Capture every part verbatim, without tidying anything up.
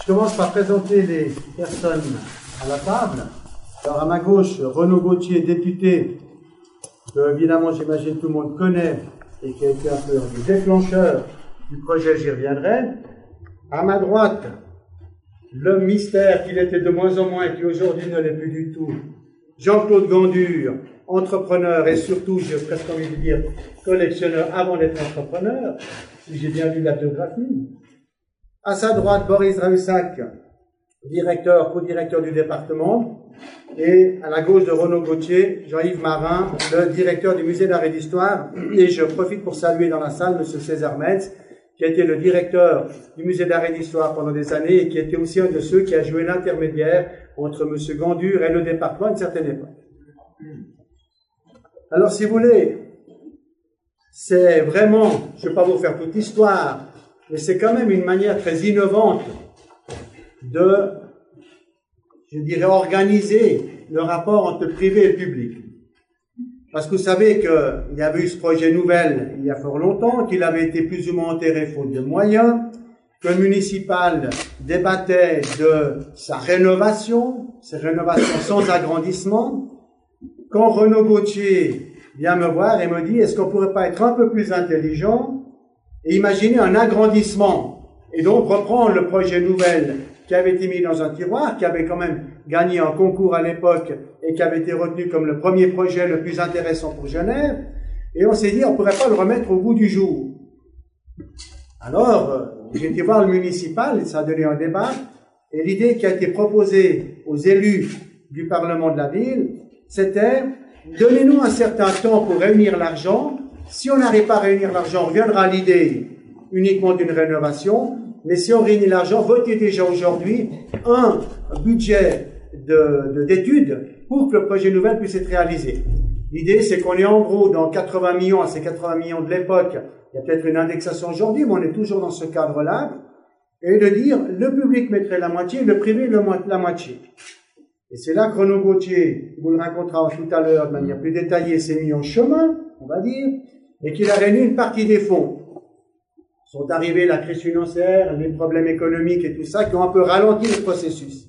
commence par présenter les personnes à la table. Alors à ma gauche, Renaud Gauthier, député, que évidemment j'imagine tout le monde connaît et qui a été un peu le déclencheur du projet, j'y reviendrai. À ma droite, l'homme mystère qu'il était de moins en moins et qui aujourd'hui ne l'est plus du tout, Jean-Claude Gandur, entrepreneur et surtout, j'ai presque envie de dire, collectionneur avant d'être entrepreneur, si j'ai bien lu la biographie. À sa droite, Boris Drahusac, directeur, co-directeur du département, et à la gauche de Renaud Gauthier, Jean-Yves Marin, le directeur du musée d'art et d'histoire, et je profite pour saluer dans la salle M. César Metz, qui a été le directeur du musée d'art et d'histoire pendant des années et qui était aussi un de ceux qui a joué l'intermédiaire entre M. Gandur et le département à une certaine époque. Alors, si vous voulez, c'est vraiment, je ne vais pas vous faire toute l'histoire, mais c'est quand même une manière très innovante de, je dirais, organiser le rapport entre le privé et le public. Parce que vous savez qu'il y avait eu ce projet Nouvelle il y a fort longtemps, qu'il avait été plus ou moins enterré faute de moyens, que le municipal débattait de sa rénovation, ses rénovations sans agrandissement. Quand Renaud Gauthier vient me voir et me dit, est-ce qu'on ne pourrait pas être un peu plus intelligent et imaginer un agrandissement et donc reprendre le projet Nouvelle qui avait été mis dans un tiroir, qui avait quand même gagné un concours à l'époque et qui avait été retenu comme le premier projet le plus intéressant pour Genève, et on s'est dit, on ne pourrait pas le remettre au goût du jour. Alors, j'ai été voir le municipal, et ça a donné un débat, et l'idée qui a été proposée aux élus du Parlement de la ville, c'était, donnez-nous un certain temps pour réunir l'argent. Si on n'arrive pas à réunir l'argent, on reviendra à l'idée uniquement d'une rénovation. Mais si on réunit l'argent, votez déjà aujourd'hui un budget de, d'études pour que le projet Nouvelle puisse être réalisé. L'idée, c'est qu'on est en gros dans quatre-vingts millions, à ces quatre-vingts millions de l'époque, il y a peut-être une indexation aujourd'hui, mais on est toujours dans ce cadre-là, et de dire, le public mettrait la moitié, le privé le mo- la moitié. Et c'est là que Renaud Gauthier, vous le racontera tout à l'heure de manière plus détaillée, s'est mis en chemin, on va dire, et qu'il a réuni une partie des fonds. Sont arrivés la crise financière, les problèmes économiques et tout ça, qui ont un peu ralenti le processus.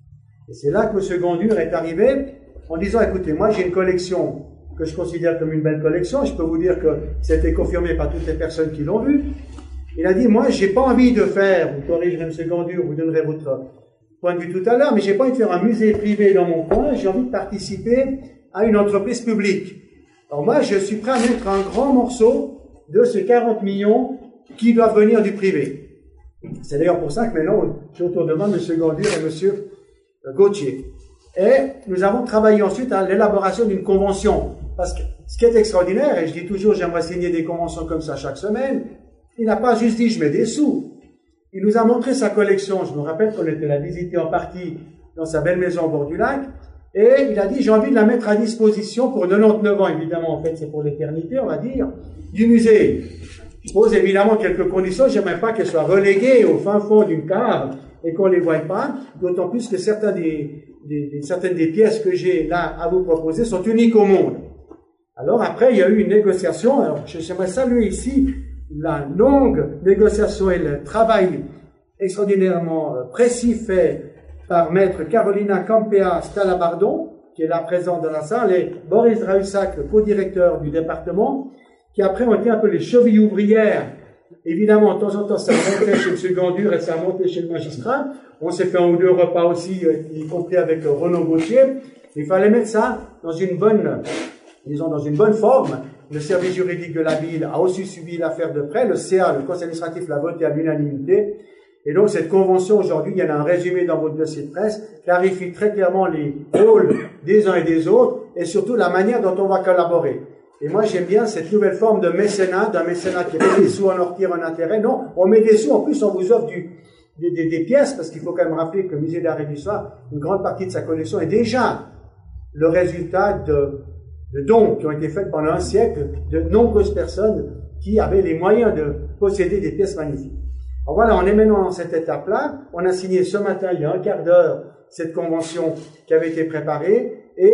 Et c'est là que M. Gandur est arrivé en disant, écoutez, moi j'ai une collection que je considère comme une belle collection, je peux vous dire que c'était confirmé par toutes les personnes qui l'ont vu. Il a dit, moi j'ai pas envie de faire, vous corrigerez M. Gandur, vous donnerez votre point de vue tout à l'heure, mais j'ai pas envie de faire un musée privé dans mon coin, j'ai envie de participer à une entreprise publique. Alors moi je suis prêt à mettre un grand morceau de ces quarante millions qui doivent venir du privé. C'est d'ailleurs pour ça que maintenant, j'ai autour de moi M. Gandur et M. Gauthier. Et nous avons travaillé ensuite à l'élaboration d'une convention. Parce que ce qui est extraordinaire, et je dis toujours, j'aimerais signer des conventions comme ça chaque semaine, il n'a pas juste dit, je mets des sous. Il nous a montré sa collection. Je me rappelle qu'on était la visiter en partie dans sa belle maison au bord du lac. Et il a dit, j'ai envie de la mettre à disposition pour quatre-vingt-dix-neuf ans, évidemment, en fait, c'est pour l'éternité, on va dire, du musée. Je pose évidemment quelques conditions, j'aimerais pas qu'elles soient reléguées au fin fond d'une cave et qu'on les voie pas, d'autant plus que certains des, des, des, certaines des pièces que j'ai là à vous proposer sont uniques au monde. Alors après, il y a eu une négociation, alors j'aimerais saluer ici la longue négociation et le travail extraordinairement précis fait par maître Carolina Campea Stalabardon, qui est là présente dans la salle, et Boris Drahusac, le co-directeur du département, qui après ont été un peu les chevilles ouvrières. Évidemment, de temps en temps, ça montait chez M. Gandur et ça montait chez le magistrat. On s'est fait un ou deux repas aussi, y compris avec Renaud Gauthier. Il fallait mettre ça dans une bonne, disons, dans une bonne forme. Le service juridique de la ville a aussi suivi l'affaire de près. Le C A, le conseil administratif, l'a voté à l'unanimité. Et donc, cette convention, aujourd'hui, il y en a un résumé dans votre dossier de presse, clarifie très clairement les rôles des uns et des autres et surtout la manière dont on va collaborer. Et moi, j'aime bien cette nouvelle forme de mécénat, d'un mécénat qui met des sous, on en retire un intérêt. Non, on met des sous, en plus, on vous offre du, des, des, des pièces, parce qu'il faut quand même rappeler que le musée d'art et d'histoire, une grande partie de sa collection est déjà le résultat de, de dons qui ont été faits pendant un siècle de nombreuses personnes qui avaient les moyens de posséder des pièces magnifiques. Alors voilà, on est maintenant dans cette étape-là. On a signé ce matin, il y a un quart d'heure, cette convention qui avait été préparée, et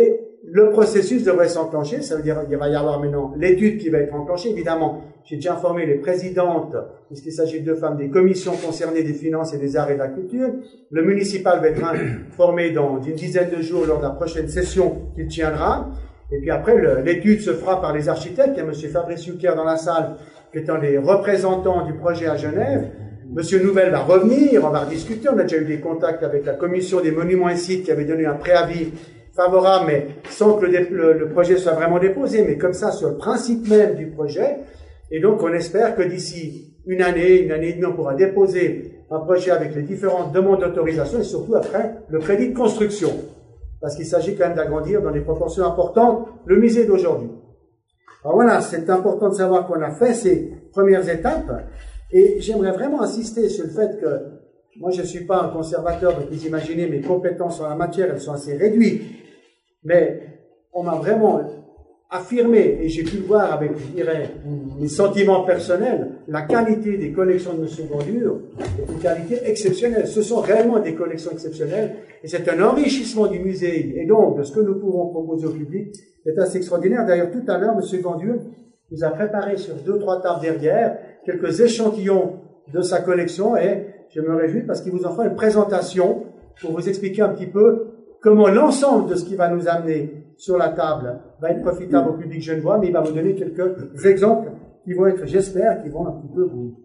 le processus devrait s'enclencher, ça veut dire qu'il va y avoir maintenant l'étude qui va être enclenchée. Évidemment, j'ai déjà informé les présidentes, puisqu'il s'agit de deux femmes, des commissions concernées des finances et des arts et de la culture. Le municipal va être informé dans une dizaine de jours lors de la prochaine session qu'il tiendra. Et puis après, l'étude se fera par les architectes. Il y a M. Fabrice Youker dans la salle, qui est un des représentants du projet à Genève. M. Nouvel va revenir, on va rediscuter. On a déjà eu des contacts avec la commission des monuments et sites qui avait donné un préavis favorable, mais sans que le, le, le projet soit vraiment déposé, mais comme ça sur le principe même du projet. Et donc, on espère que d'ici une année, une année et demie, on pourra déposer un projet avec les différentes demandes d'autorisation et surtout après le crédit de construction. Parce qu'il s'agit quand même d'agrandir dans des proportions importantes le musée d'aujourd'hui. Alors voilà, c'est important de savoir qu'on a fait ces premières étapes. Et j'aimerais vraiment insister sur le fait que moi, je ne suis pas un conservateur, donc vous imaginez, mes compétences en la matière, elles sont assez réduites. Mais on m'a vraiment affirmé, et j'ai pu le voir avec, je dirais, mes sentiments personnels, la qualité des collections de M. Gondure est une qualité exceptionnelle. Ce sont réellement des collections exceptionnelles, et c'est un enrichissement du musée, et donc de ce que nous pouvons proposer au public, c'est assez extraordinaire. D'ailleurs, tout à l'heure, M. Gondure nous a préparé sur deux, trois tables derrière quelques échantillons de sa collection, et je me réjouis parce qu'il vous en fera une présentation pour vous expliquer un petit peu comment l'ensemble de ce qui va nous amener sur la table va être profitable au public genevois, mais il va vous donner quelques exemples qui vont être, j'espère, qui vont un petit peu vous,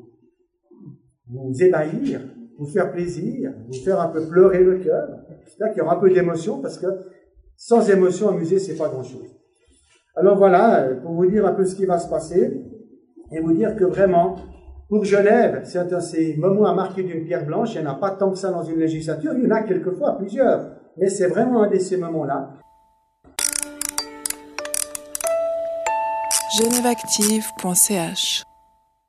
vous ébahir, vous faire plaisir, vous faire un peu pleurer le cœur. J'espère qu'il y aura un peu d'émotion, parce que sans émotion, un musée, c'est pas grand-chose. Alors voilà, pour vous dire un peu ce qui va se passer, et vous dire que vraiment, pour Genève, c'est un de ces moments à marquer d'une pierre blanche. Il n'y en a pas tant que ça dans une législature, il y en a quelquefois plusieurs, mais c'est vraiment un de ces moments-là. genève active point c h